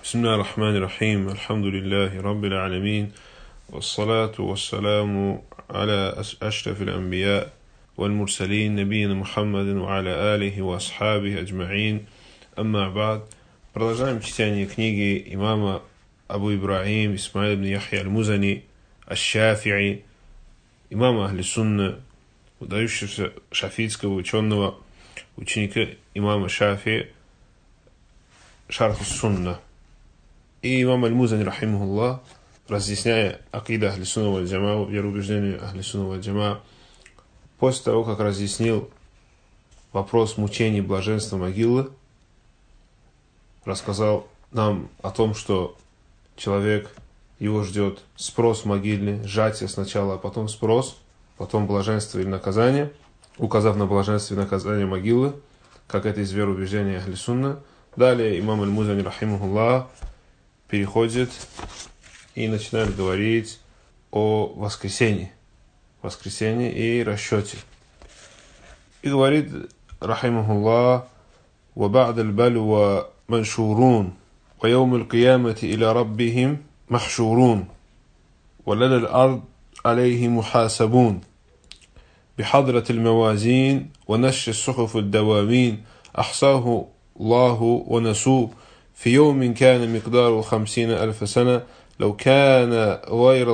بسم الله الرحمن الرحيم الحمد لله رب العالمين والصلاة والسلام على أشرف الأنبياء والمرسلين نبينا محمد وعلى آله وأصحابه أجمعين أما بعد. Продолжаем чтение книги имама Абу Ибрахим Исмаил ибн Яхья аль-Музани аш-Шафи'и, имама Ахли-Сунна, выдающегося шафиитского ученого, ученика имама Шафи, Шарх ас-Сунна. И имам аль-Музани, рахимахуллах, разъясняя акида Ахли-Сунна валь-Джамаа, вероубеждение Ахли-Сунна валь-Джамаа, после того, как разъяснил вопрос мучений блаженства могилы, рассказал нам о том, что человек, его ждет спрос могильный, сжатие сначала, а потом спрос, потом блаженство или наказание, указав на блаженство и наказание могилы, как это из вероубеждения Ахли-Сунна. Далее имам аль-Музани, рахимахуллах, переходит и начинает говорить о воскресении и расчете. И говорит, рахимахуллах: وَبَعْدَ الْبَلْوَى مَنْشُورُونَ وَيَوْمُ الْقِيَامَةِ إِلَى رَبِّهِمْ مَحْشُورُونَ وَلَدَى الْأَرْضِ عَلَيْهِمْ مُحَاسَبُونَ بحضرة الموازين ونشر الصحف الدواوين أحصاه الله ونسوه في يوم كان مقداره 50,000 سنة لو كان غير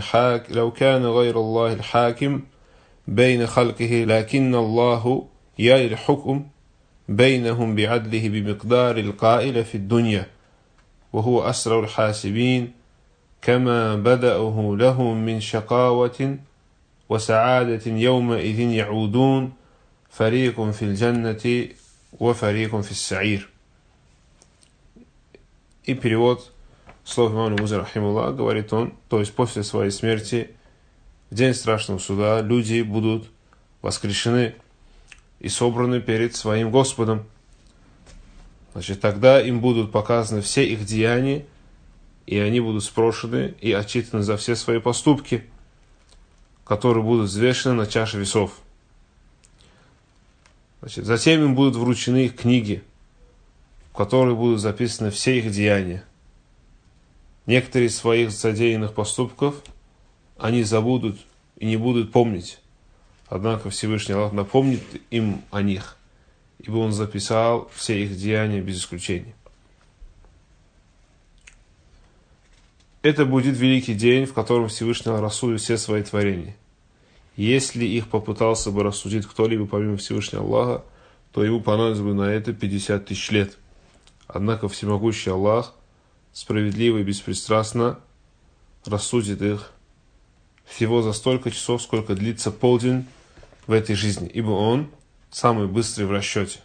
الله الحاكم بين خلقه لكن الله يلي الحكم بينهم بعدله بمقدار القائل في الدنيا وهو أسرع الحاسبين كما بدأه لهم من شقاوة وسعادة يومئذ يعودون فريق في الجنة وفريق في السعير. И перевод слов имама Музани, рахимахуллах, говорит он, то есть после своей смерти, в день страшного суда, люди будут воскрешены и собраны перед своим Господом. Значит, тогда им будут показаны все их деяния, и они будут спрошены и отчитаны за все свои поступки, которые будут взвешены на чаше весов. Значит, затем им будут вручены их книги, в которых будут записаны все их деяния. Некоторые из своих задеянных поступков они забудут и не будут помнить. Однако Всевышний Аллах напомнит им о них, ибо Он записал все их деяния без исключения. Это будет великий день, в котором Всевышний Аллах рассудит все свои творения. Если их попытался бы рассудить кто-либо помимо Всевышнего Аллаха, то ему понадобилось бы на это 50 тысяч лет. Однако всемогущий Аллах справедливо и беспристрастно рассудит их всего за столько часов, сколько длится полдень в этой жизни, ибо Он самый быстрый в расчете.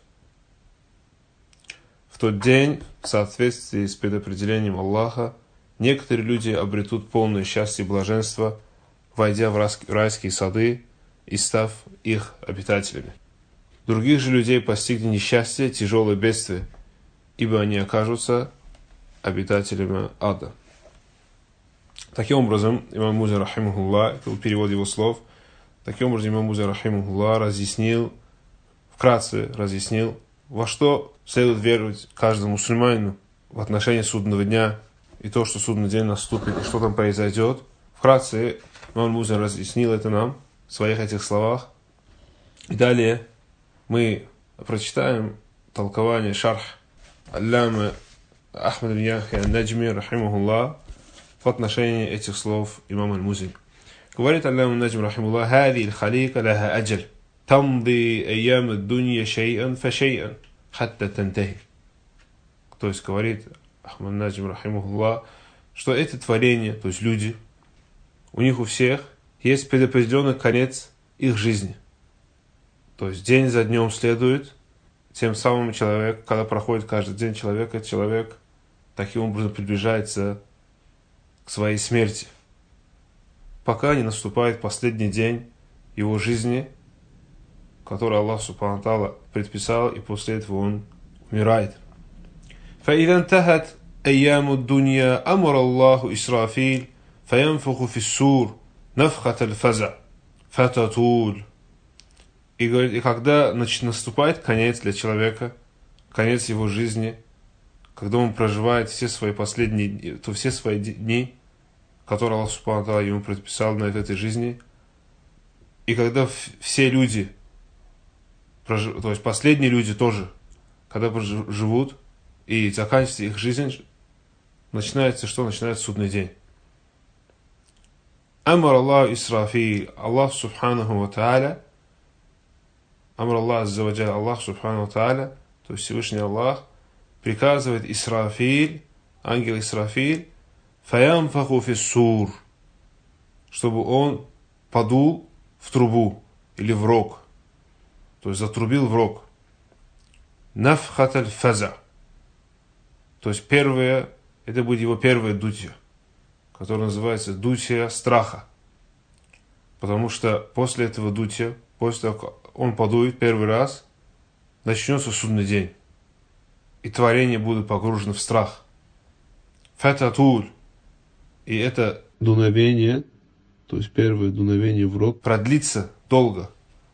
В тот день, в соответствии с предопределением Аллаха, некоторые люди обретут полное счастье и блаженство, войдя в райские сады и став их обитателями. Других же людей постигнет несчастье, тяжелое бедствие, ибо они окажутся обитателями ада. Таким образом, имам Музани, рахимахуллах, это был перевод его слов, таким образом имам Музани, рахимахуллах, вкратце разъяснил, во что следует веровать каждому мусульманину в отношении судного дня и то, что судный день наступит, и что там произойдет. Вкратце имам Музани разъяснил это нам в своих этих словах. И далее мы прочитаем толкование шарх алляма Ахмад ибн Яхья аль-Наджми, рахимахуллах, в отношении этих слов имама аль-Музани. Говорит алляма аль-Наджми, рахимахуллах: «Хади аль-халика лаха аджаль, тамди айям ад-дунья шай'ан фа шай'ан, хатта тантахи». То есть говорит Ахмад аль-Наджми, рахимахуллах, что это творение, то есть люди, у них у всех есть предопределенный конец их жизни. То есть день за днем следует, тем самым человек, когда проходит каждый день человек таким образом приближается к своей смерти, пока не наступает последний день его жизни, который Аллах Субхану ва Тааля предписал, и после этого он умирает. فإذا انتهت أيام الدنيا أمر الله إسرافيل فينفخ في السور نفخة الفزع فتطول. И говорит, и когда наступает конец для человека, конец его жизни, когда он проживает все свои последние, то все свои дни, которые Аллах Субхану ва Тааля ему предписал на этой жизни, и когда все люди, то есть последние люди тоже, когда живут и заканчивается их жизнь, начинается что? Начинается судный день. Амар Аллах Исрафиль, Аллах Субханаху ва Тааля, Амар Аллах Азза ва Джалля, Аллах Субханаху ва Тааля, то есть Всевышний Аллах, приказывает Исрафиль, ангел Исрафиль, фаямфаху фиссур, чтобы он подул в трубу или в рог, то есть затрубил в рог. Нафхаталь фаза, то есть первое, это будет его первое дутье, которое называется дутье страха. Потому что после этого дутья, после того, как он подует первый раз, начнется судный день. И творения будут погружены в страх. Фататуль. И это дуновение, то есть первое дуновение в рог, продлится долго.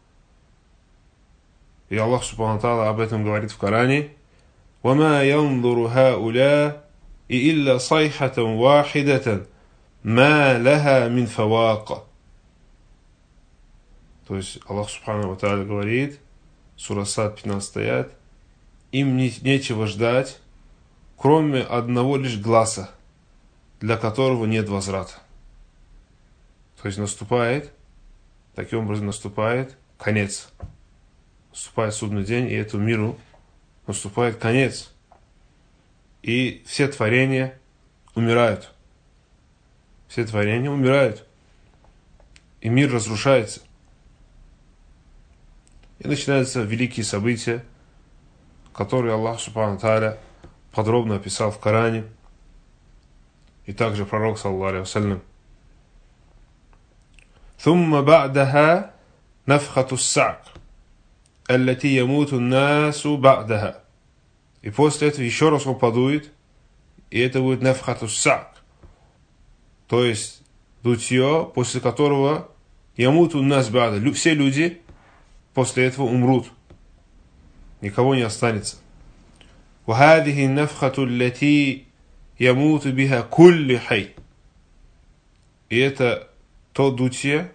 И Аллах Субхану ва Тааля об этом говорит в Коране. وَمَا يَنْظُرُ هَؤُلَاءِ إِلَّا صَيْحَةً وَاحِدَةً مَا لَهَا مِنْ فَوَاقَ. То есть Аллах Субхану ва Тааля говорит, сура Сад, 15 аят, им нечего ждать, кроме одного лишь глаза, для которого нет возврата. То есть наступает, таким образом наступает конец. Наступает судный день, и этому миру наступает конец. И все творения умирают. Все творения умирают. И мир разрушается. И начинаются великие события, которые Аллах Субхану ва Тааля подробно описал в Коране. И также пророк, саллаллаху алейхи ва саллям. ثم بعدها نفخة الصعق التي يموت الناس بعدها. И после этого еще раз он подует, и это будет нафхату сак, то есть дутье, после которого ямуту нас бада, все люди после этого умрут, никого не останется. وهذه النفخة التي يموت بها كل حي. И это то дутье,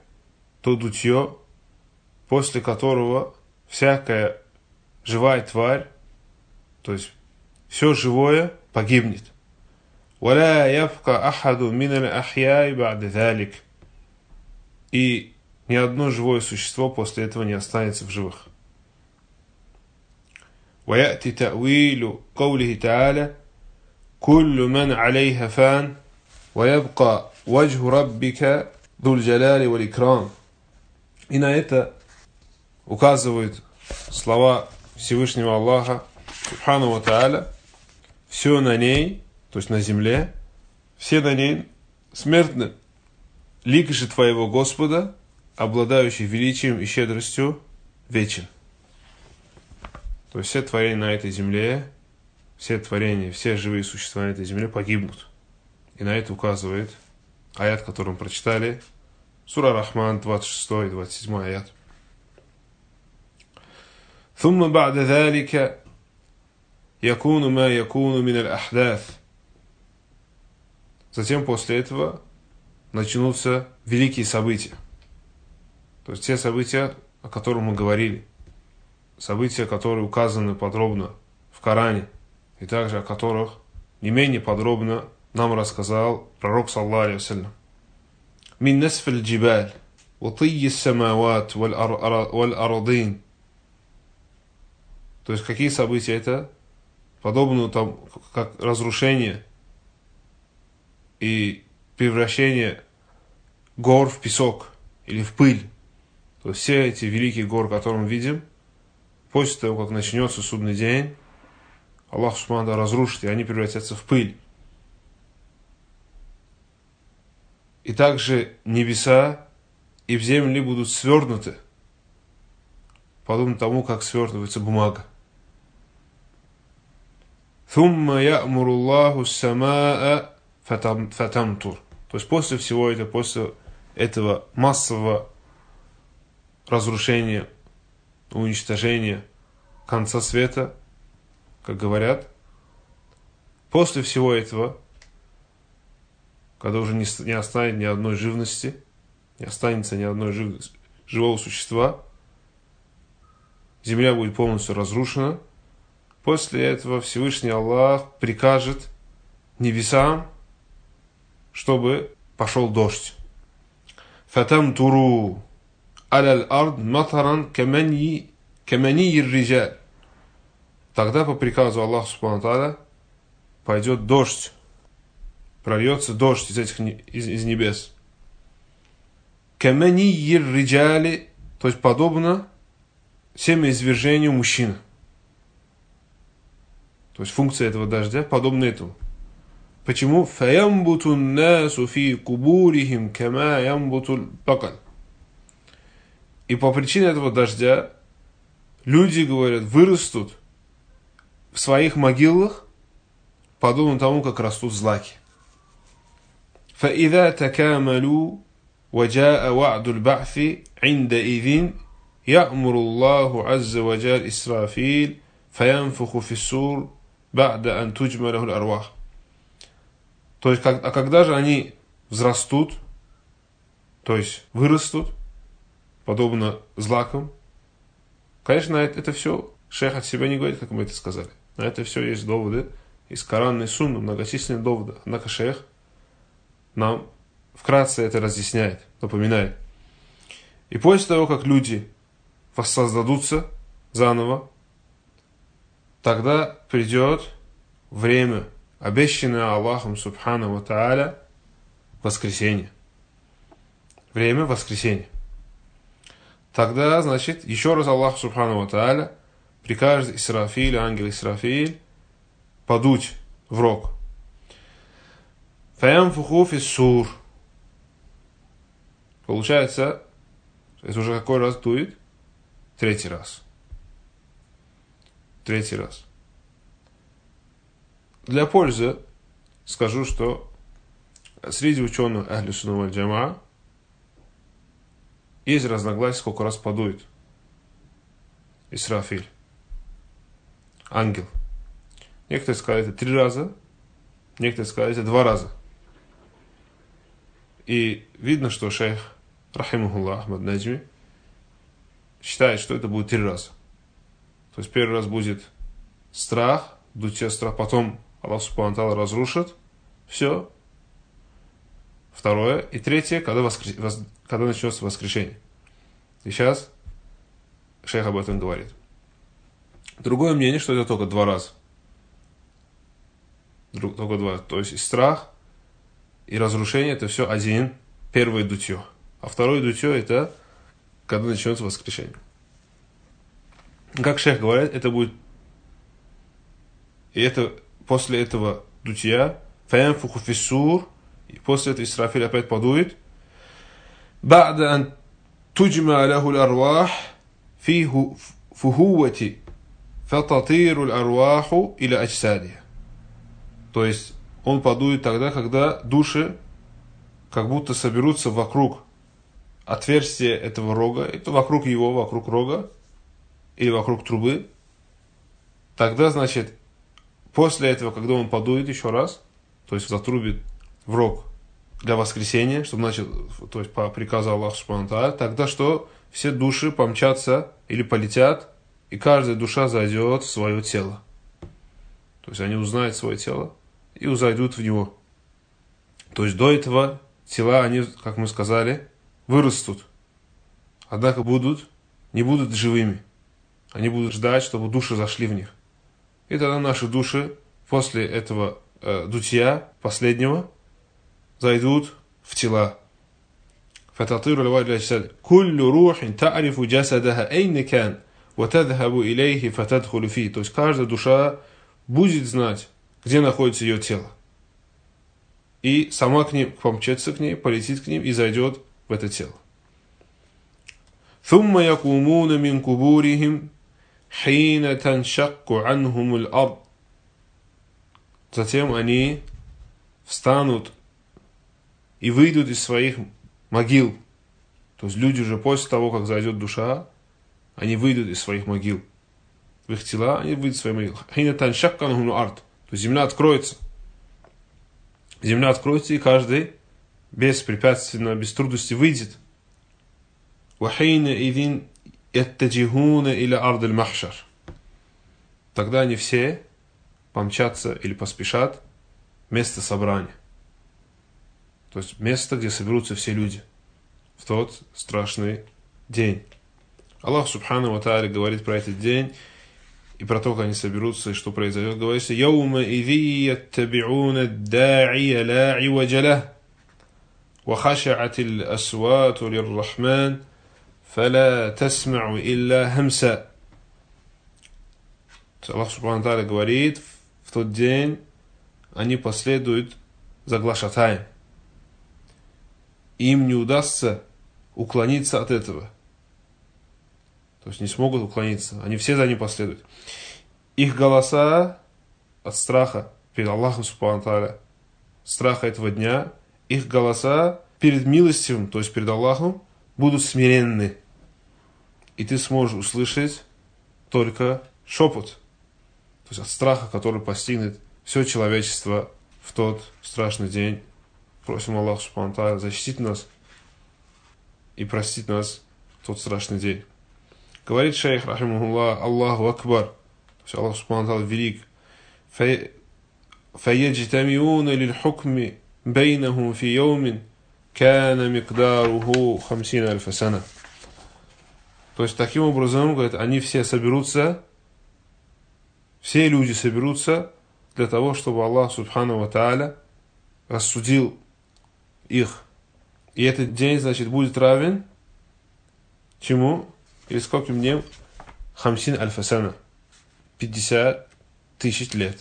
после которого всякая живая тварь, то есть все живое погибнет. ولا يبقى أحد من الأحياء بعد ذلك. И ни одно живое существо после этого не останется в живых. ويأتي تأويل قوله تعالى كل من عليها فان ويبقى وجه ربك ذو الجلال والإكرام. И на это указывают слова Всевышнего Аллаха Субхану ва Тааля: все на ней, то есть на земле, все на ней смертны. Лик же твоего Господа, обладающий величием и щедростью, вечен. То есть все творения на этой земле, все творения, все живые существа на этой земле погибнут. И на это указывает аят, который мы прочитали, сура Рахман, 26 и 27 аят. ثم بعد ذلك يكون ما يكون من الأحداث. Затем после этого начнутся великие события. То есть те события, о которых мы говорили. События, которые указаны подробно в Коране. И также о которых не менее подробно нам рассказал пророк, саллаллаху алейхи ва саллям. «Мин насфаль джибаль, ва тийи самават, валь арадин». То есть какие события это? Подобно там, как разрушение и превращение гор в песок или в пыль. То есть все эти великие горы, которые мы видим, после того, как начнется судный день, Аллах Субхану ва Тааля разрушит, и они превратятся в пыль. И также небеса и в земле будут свернуты, подобно тому, как свертывается бумага. ثم يأمر الله السماء فتمطر. То есть после всего этого, после этого массового разрушения, уничтожения конца света, как говорят, После всего этого, когда уже не останется ни одной живности, не останется ни одной живого существа, земля будет полностью разрушена. После этого Всевышний Аллах прикажет небесам, чтобы пошел дождь. فَتَمْتُرُوا عَلَى الْأَرْضِ مَطَرًا كَمَنِيِّ الرِّجَالِ. Тогда по приказу Аллаха Субхану Тааля пойдет дождь, прольется дождь из небес. كَمَنِيِّ الرِّجَالِ, то есть подобно семяизвержению мужчины. То есть функция этого дождя подобна этому. Почему? فَيَنْبُتُ النَّاسُ فِي قُبُورِهِمْ كَمَا يَنْبُتُ الْبَقَلِ. И по причине этого дождя люди, говорят, вырастут в своих могилах, подобно тому, как растут злаки. فَإِذَا تَكَامَلُوا وَجَاءَ وَعْدُ الْبَعْثِ عِنْدَئِذٍ يَأْمُرُ اللَّهُ عَزَّ وَجَلَّ إِسْرَافِيلَ فَيَنْفُخُ فِي السُّورِ بَعْدَ أَنْ تُجْمَعَ لَهُ الْأَرْوَاحُ. То есть, а когда же они взрастут, то есть вырастут, подобно злакам, конечно, это все шейх от себя не говорит, как мы это сказали. На это все есть доводы из Корана и Сунны, многочисленные доводы. Однако шейх нам вкратце это разъясняет, напоминает. И после того, как люди воссоздадутся заново, тогда придет время, обещанное Аллахом Субхану ва Тааля, воскресенье. Время воскресенья. Тогда, значит, еще раз Аллах Субхану ва Тааля прикажет Исрафилю, ангел Исрафиль, подуть в рог. فَيَنْفُخُ فِي السُّورِ. Получается, это уже какой раз дует? Третий раз. Третий раз. Для пользы скажу, что среди ученых Ахлю Сунна валь Джамаа есть разногласия, сколько раз подует Исрафиль, ангел. Некоторые сказали, это 3 раза, некоторые сказали, это 2 раза. И видно, что шейх, рахимахуллах, Ахмад Наджми, считает, что это будет 3 раза. То есть первый раз будет страх, дутье страх, потом Аллах Субхану Тааля разрушит все. Второе. И третье, когда начнется воскрешение. И сейчас шейх об этом говорит. Другое мнение, что это только 2 раза. Только 2 раза. То есть и страх, и разрушение, это все один. Первое дутье. А второе дутье, это когда начнется воскрешение. Как шейх говорит, это будет. И это после этого дутья, фаянфуху фиссур, и после этого Исрафиль опять подует. Ба'да ан туджма лаху аль-арвах фи фухувати фататиру аль-арваху иля аджсадия. То есть он подует тогда, когда души как будто соберутся вокруг отверстия этого рога, это вокруг рога или вокруг трубы. Тогда, значит, после этого, когда он подует еще раз, то есть затрубит в рог для воскресения, чтобы начал, то есть по приказу Аллаха Субхану Тааля, тогда что? Все души помчатся или полетят, и каждая душа зайдет в свое тело. То есть они узнают свое тело и зайдут в него. То есть до этого тела, они, как мы сказали, вырастут. Однако не будут живыми. Они будут ждать, чтобы души зашли в них. И тогда наши души после этого дутья последнего зайдут в тела. فتطير الأرواح إلى الأجساد كل روح تعرف جسدها أين كان وتذهب إليه فتدخل فيه. То есть каждая душа будет знать, где находится ее тело. И сама к ним помчится к ней, полетит к ним и зайдет в это тело. ثم يقومون من قبورهم حين تنشق عنهم الأرض. Затем они встанут и выйдут из своих могил. То есть люди уже после того, как зайдет душа, они выйдут из своих могил. В их тела они выйдут из своих могил. حين تنشق عنهم الأرض. То есть земля откроется. Земля откроется, и каждый беспрепятственно, без трудности выйдет. وَحِينَئِذٍ يَتَّجِهُونَ إِلَى أَرْضِ الْمَحْشَرِ. Тогда они все помчатся или поспешат в место собрания. То есть место, где соберутся все люди в тот страшный день. Аллах Субхану ва Тааля говорит про этот день и про то, как они соберутся и что произойдет. Говорится: «Яума-изи яттаби'уна ад-да'ия ла иваджа лах, ва хаша'атил асвату лир-рахман, фала тасмa'у илля хамса». Аллах Субхану ва Тааля говорит, в тот день они последуют за глашатаем. Им не удастся уклониться от этого. То есть не смогут уклониться. Они все за ним последуют. Их голоса от страха перед Аллахом Субхану ва Тааля, страха этого дня, их голоса перед милостивым, то есть перед Аллахом, будут смиренны. И ты сможешь услышать только шепот. То есть от страха, который постигнет все человечество в тот страшный день. Просим Аллаха Субхану ва Тааля защитить нас и простить нас в тот страшный день. Говорит шейх, рахимахуллах: Аллаху Акбар. То есть Аллах Субхану ва Тааля велик. فَيَجْتَمِعُونَ لِلْحُكْمِ بَيْنَهُمْ فِي يَوْمٍ كَانَ مِقْدَارُهُ 50,000 سَنَةً. То есть таким образом, говорит, они все соберутся, все люди соберутся для того, чтобы Аллах Субхану ва Тааля рассудил их. И этот день, значит, будет равен чему? Или скольким дням? 50,000 سنة. 50 тысяч лет.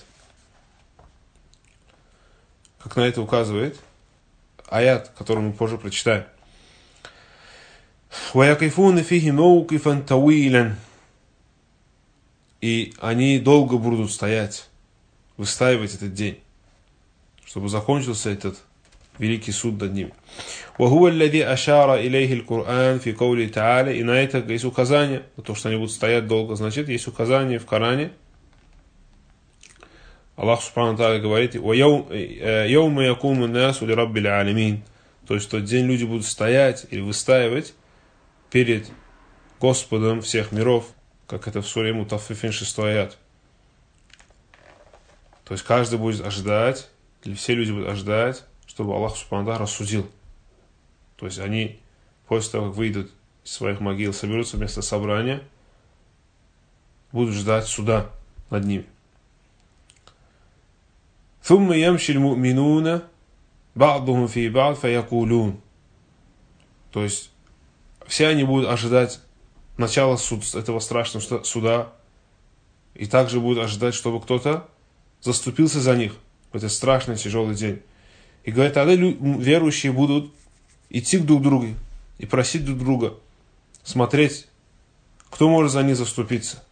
Как на это указывает аят, который мы позже прочитаем. وَيَقِفُونَ فِيهِ مَوْقِفًا طَوِيلًا. И они долго будут стоять, выстаивать этот день, чтобы закончился этот великий суд над ними. وَهُوَ الَّذِي أَشَارَ إِلَيْهِ الْقُرْآنِ فِي قَوْلِهِ تَعَالَى. И на это есть указание, на то, что они будут стоять долго, значит, есть указание в Коране. Аллах Субхану ва Тааля говорит: يَوْمَ يَقُومُ النَّاسُ لِرَبِّ الْعَالَمِينَ. То есть в тот день люди будут стоять или выстаивать перед Господом всех миров, как это в суре Мутаффифин 6 аят. То есть каждый будет ожидать, или все люди будут ожидать, чтобы Аллах Субхану ва Тааля рассудил. То есть они после того, как выйдут из своих могил, соберутся вместо собрания, будут ждать суда над ними. ثُمَّ يَمْشِي الْمُؤْمِنُونَ بَعْضُهُمْ فِي بَعْضٍ فَيَقُولُونَ. То есть все они будут ожидать начала этого страшного суда, и также будут ожидать, чтобы кто-то заступился за них в этот страшный тяжелый день. И говорят, тогда верующие будут идти друг к другу и просить друг друга, смотреть, кто может за них заступиться.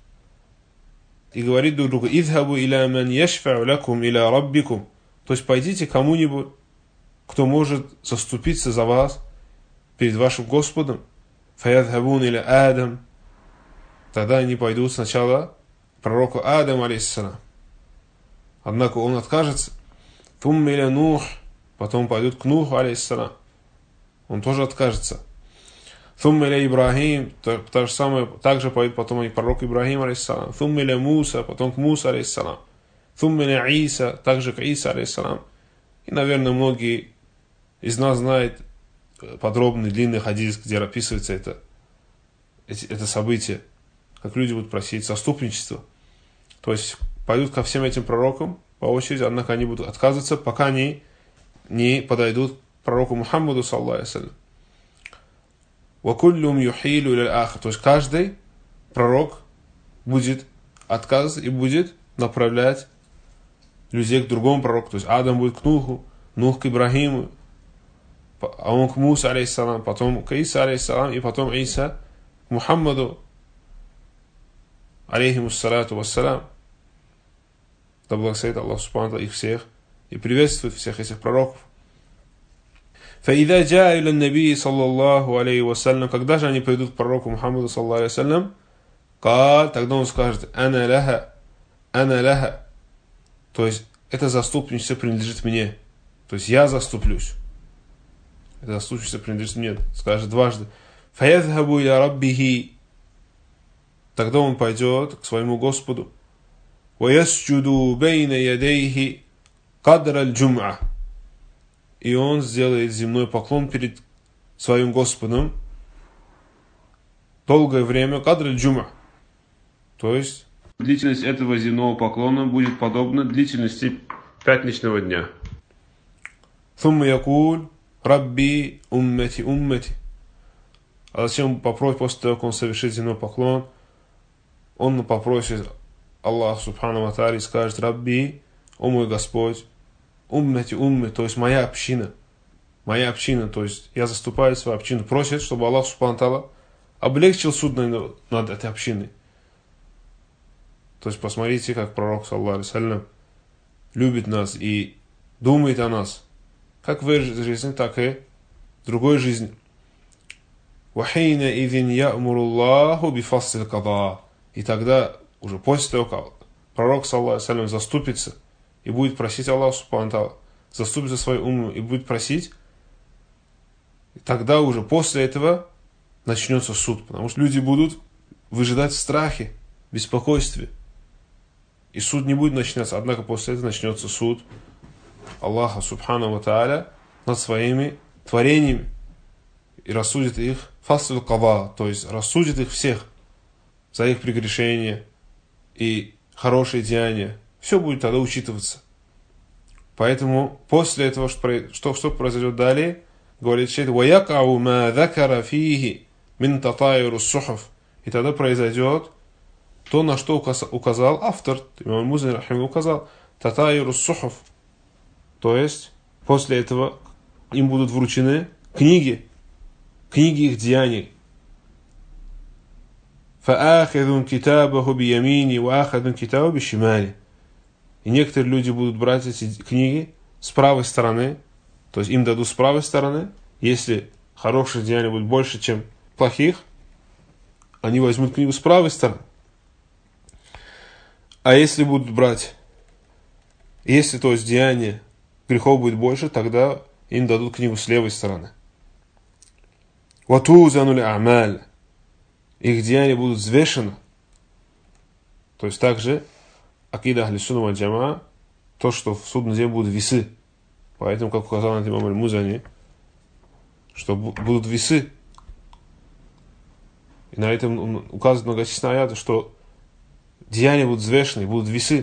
И говорит друг другу: «Идхабу иля ман яшфау лакум иля раббикум». То есть пойдите к кому-нибудь, кто может заступиться за вас перед вашим Господом. Фаядхабун иля Адам. Тогда они пойдут сначала к пророку Адаму, алейхиссалам. Однако он откажется. Тумма иля Нух. Потом пойдут к Нуху, алейхиссалам. Он тоже откажется. Тумма иля Ибрахим. То же самое, также пойдут потом и пророк Ибрахим, алейхиссалам. Тумма иля Муса. Потом к Муса, алейхиссалам. Тумма иля Иса. Также к Иса, алейхиссалам. И, наверное, многие из нас знают подробный, длинный хадис, где описывается это событие, как люди будут просить заступничество. То есть пойдут ко всем этим пророкам по очереди, однако они будут отказываться, пока они не подойдут к пророку Мухаммаду, саллаллаху алейхи ва саллям. وَكُلُّمْ يُحِيلُ إِلَى الْآخِرِ. То есть каждый пророк будет отказываться и будет направлять людей к другому пророку. То есть Адам будет к Нуху, Нух к Ибрахиму, а он к Мусе, алейхиссалам, потом к Иса, алейхиссалам, и потом Иса к Мухаммаду, алейхимуссалату вассалам. Да благословит Аллах Субхану ва Тааля их всех и приветствует всех этих пророков. فَإِذَا جَاءَ إِلَى النَّبِيِّ صَلَّى اللَّهُ عَلَيْهِ وَسَلَّمَ. Когда же они придут к пророку Мухаммаду, саллаллаху алейхи ва саллям, قال, тогда он скажет: «Ана лаха, ана лаха». То есть это заступничество принадлежит мне. То есть я заступлюсь. Это заступничество принадлежит мне. Скажет дважды. Фаядхабу иля раббихи. Тогда он пойдет к своему Господу. Ваясджуду бейна ядейхи кадр аль-джум'a. И он сделает земной поклон перед своим Господом долгое время кадр аль-джум'a. То есть длительность этого земного поклона будет подобна длительности пятничного дня. Thumma якуль рабби уммати уммати. А затем попросит, после того, как он совершит земной поклон, он попросит Аллах Субхану ва Тааля и скажет: Рабби, о мой Господь, уммати уммати, то есть моя община, то есть я заступаю свою общину, просит, чтобы Аллах Субхану ва Тааля облегчил суд над этой общиной. То есть посмотрите, как пророк, саллаллаху алейхи вассалям, любит нас и думает о нас, как в этой жизни, так и в другой жизни. И тогда, уже после того, как пророк, саллаллаху алейхи вассалям, заступится и будет просить Аллаха субхану ва тааля, заступится свою умму и будет просить, и тогда уже после этого начнется суд, потому что люди будут выжидать в страхе, беспокойстве. И суд не будет начинаться, однако после этого начнется суд Аллаха субхану ва тааля над своими творениями и рассудит их фасль када, то есть рассудит их всех за их прегрешения и хорошие деяния. Все будет тогда учитываться. Поэтому после этого, что произойдет далее, говорит шейх: وَيَقَعُ مَا ذَكَرَ فِيهِ مِنْ تَطَايُرُ الصُّحُفِ. И тогда произойдет то, на что указал автор, имам Музани рахимахуллах указал, татайру сухуф. То есть, после этого им будут вручены книги их деяний. فَآخِذٌ كِتَابَهُ بِيَمِينِ وَآخَذٌ كِتَابَهُ بِشِمَالِ. И некоторые люди будут брать эти книги с правой стороны, то есть им дадут с правой стороны. Если хороших деяний будет больше, чем плохих, они возьмут книгу с правой стороны. А если будут брать, если то есть деяние грехов будет больше, тогда им дадут книгу с левой стороны. وَتُوزَنُ الْأَعْمَالِ. Их деяния будут взвешены. То есть также акида ахли сунна валь джамаа, то, что в судный день будут весы. Поэтому, как указал на имам аль-Музани, что будут весы. И на этом указывает многочисленные аяты, что деяния будут взвешены, будут весы.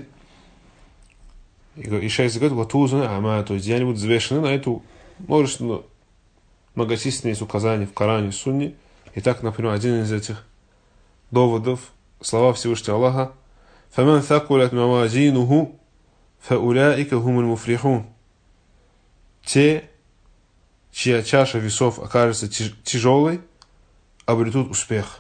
И шейх говорит: «Ватузаны ама», то есть деяния будут взвешены. На эту множество многочисленные есть указания в Коране и Сунне. И так, например, один из этих доводов, слова Всевышнего Аллаха: «Фаман thaqulат мавазинуху фаулаика хумуль муфлихун». Те, чья чаша весов окажется тяжелой, обретут успех.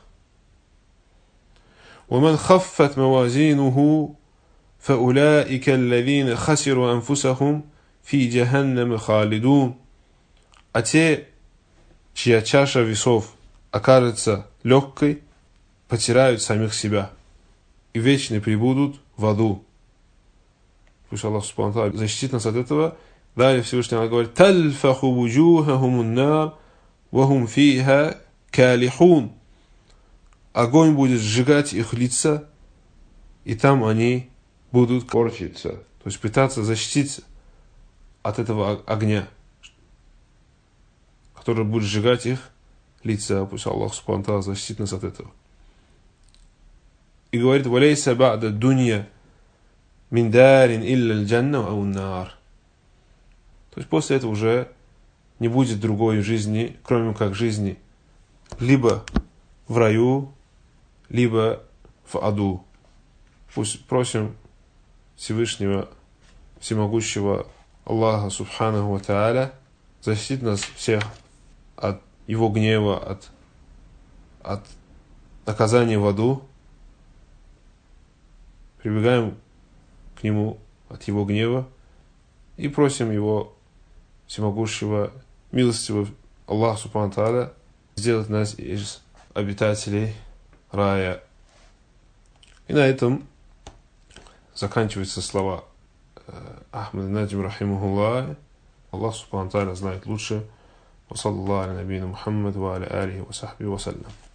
ومن خفت موازينه فأولئك الذين خسروا أنفسهم في جهنم خالدون. А те, чья чаша весов окажется легкой, потеряют самих себя и вечно пребудут в аду. Пусть Аллах субхану ва тааля защитит нас от этого. Далее Всевышний Аллах говорит: «Тальфаху вуджухахум ан-нар ва хум фиха калихун». Огонь будет сжигать их лица, и там они будут корчиться, то есть пытаться защититься от этого огня, который будет сжигать их лица. Пусть Аллах субхану ва тааля защитит нас от этого. И говорит: «Валейса ба'да дунья мин дарин илля аль-джанна ау ан-нар». То есть после этого уже не будет другой жизни, кроме как жизни либо в раю, либо в аду. Пусть просим Всевышнего, Всемогущего Аллаха Субханаху ва Тааля защитить нас всех от Его гнева, от наказания в аду. Прибегаем к Нему от Его гнева и просим Его Всемогущего, милостивого Аллаха Субханаху ва Тааля сделать нас из обитателей рая. И на этом заканчиваются слова Ахмад Наджим рахимахуллах Аллах Субхану ва Тааля знает лучше. Ва саллаллаху аля набийна Мухаммад ва аля алихи ва сахбихи ва саллям.